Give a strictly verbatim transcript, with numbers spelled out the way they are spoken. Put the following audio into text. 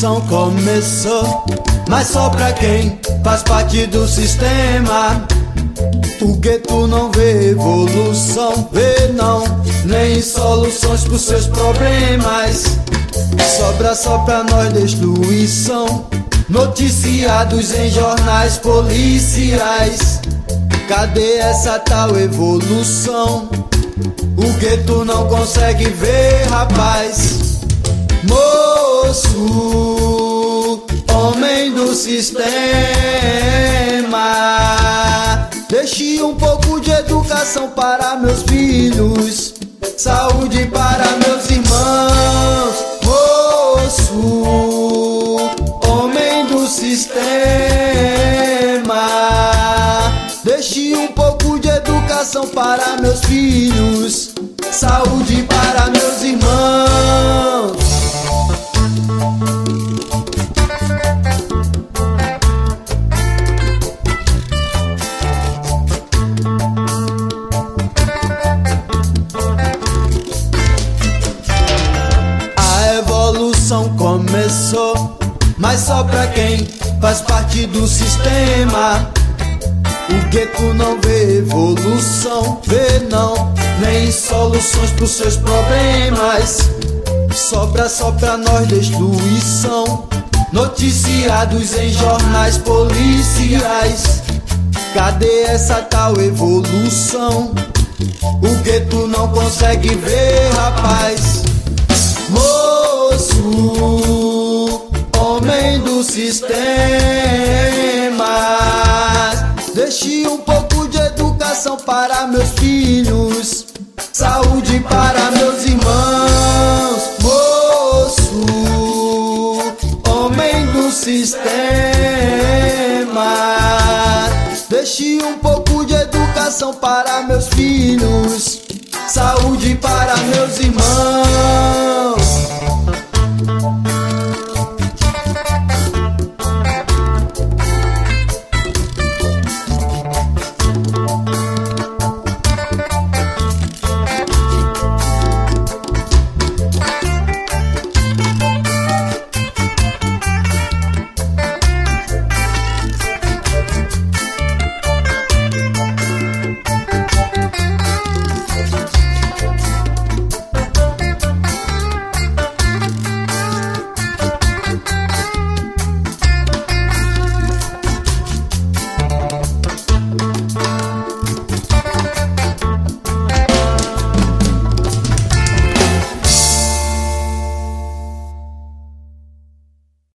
revolução começou, mas só pra quem faz parte do sistema. O gueto não vê evolução, vê não, nem soluções pros seus problemas. Sobra só pra nós destruição, noticiados em jornais policiais. Cadê essa tal evolução? O gueto não consegue ver, rapaz. Moço, homem do sistema, deixe um pouco de educação para meus filhos, saúde para meus irmãos. Moço, homem do sistema, deixe um pouco de educação para meus filhos, saúde para meus irmãos. A evolução começou, mas só pra quem faz parte do sistema. O gueto não vê evolução, vê não, nem soluções pros seus problemas. Sobra só pra nós destruição, noticiados em jornais policiais. Cadê essa tal evolução? O gueto não consegue ver, rapaz. Moço, homem do sistema, deixe um pouco de educação para meus filhos, saúde para meus irmãos. Moço, homem do sistema, deixe um pouco de educação para meus filhos, saúde para meus irmãos.